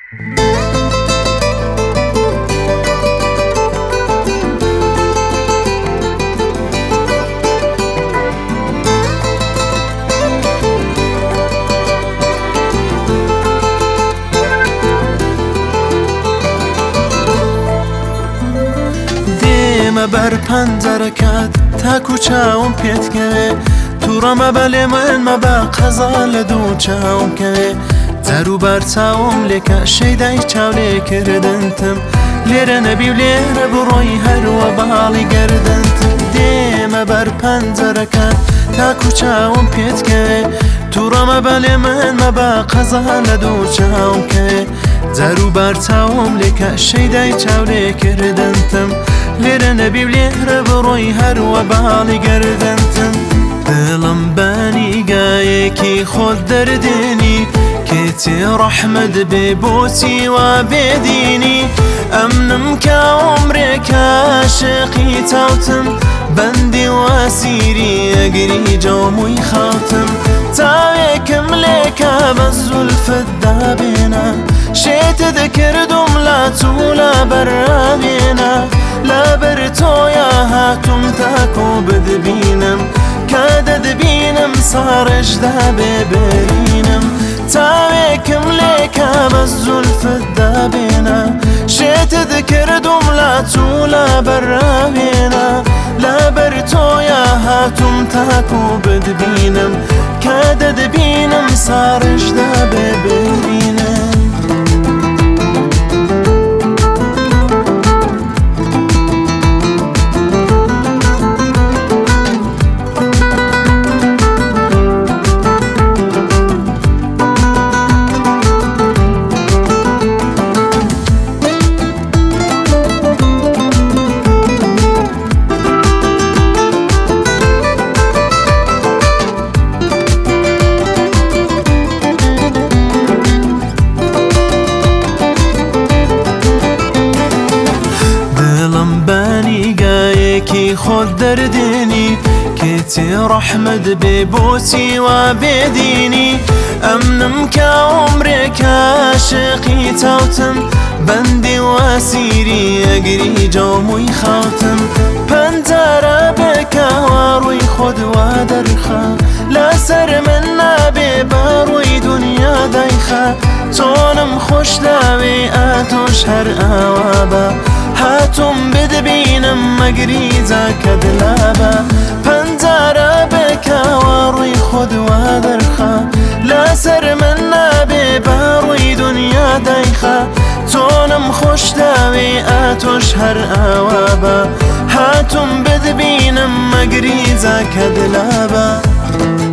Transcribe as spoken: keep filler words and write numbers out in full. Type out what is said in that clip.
بەر پەنجەرەکەت تاکو چاوم پێتکەوێ تووڕەمە بەلێ من مەبە قەزا لە دوو چاوم کەوێ جەروبەر چاوم لێکە شەیدای چاو لێکردنتم لێرە نەبی و لێرە بڕۆی هەروە باڵی گەردنتم دێمە بەر پەنجەرەکەت تاکو چاوم پێتکەوێ تووڕەمە بەلێ من مەبە قەزا لە دوو چاوم کەوێ جەروبەر چاوم لێکە شەیدای چاو لێکردنتم لێرە نەبی و لێرە بڕۆی هەروە باڵی گەردنتم دڵم بەنیگایەکی خۆت دەردێنی کێتی ڕەحمەت بێ بۆچی وا بێدینی ئەمنم کە عومرێکە عاشقی تاوتم بەندی واسیری ئەگری جۆمووی خاوتم تاوێکم لێکە بە زولفت دابێنە شێتە دەکردم لە تو لە بەرابێنە لەبەر تۆیە هاتوم تاکۆ بدبینم کە دەدبینم ساڕێژدا بێبرینم تاوێکم لێکە بە زولفت دابێنە شێتە دەکردم لە تو لە بەرابێنە لەبەر تۆیە هاتوم تاکۆ بدبینم کە دەدبینم ساڕێژدا بێبرینم خۆت دەردێنی کێتی ڕەحمەت بێ بۆچی وا بێدینی ئەمنم کە عومرێکە عاشقی تاوتم بەندی واسیری ئەگری جۆمووی خاوتم پەنجەرە بێکە وا ڕووی خۆت وا دەرخە لەسەر من نابێ بە ڕووی دونیا دەیخە تۆنم خۆش داوێ ئاتۆش هەر ئاوا بە هاتوم بدبینم مەگری جاکە دلابە پەنجەرە بێکە وا ڕووی خۆت وا دەرخە لەسەر من نابێ بە ڕووی دونیا دەیخە تۆنم خۆش داوێ ئاتۆش هەر ئاوا بە هاتوم بدبینم مەگری جاکە دلابە